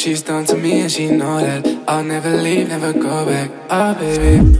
she's done to me and she know that. I'll never leave, never go back. Oh baby.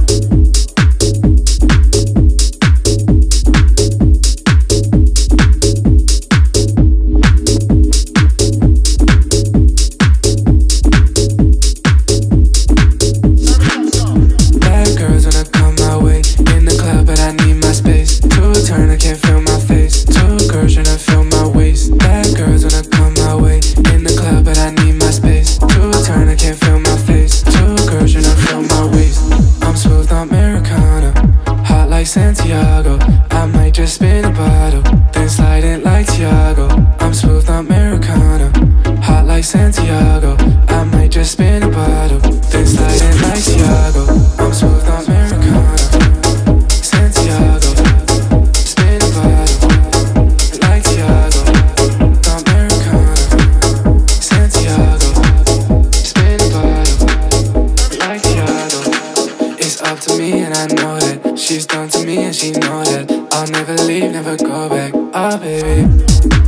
Santiago, I might just spin a bottle, then slide it like Tiago. I'm smooth Americana, hot like Santiago. I might just spin a bottle, then slide it like Tiago. I'm smooth Americana, Santiago. Spin a bottle, like Tiago. Americana, Santiago. Spin a bottle, like Tiago. It's up to me and I know that. She's done to me and she know that. I'll never leave, never go back. Oh baby.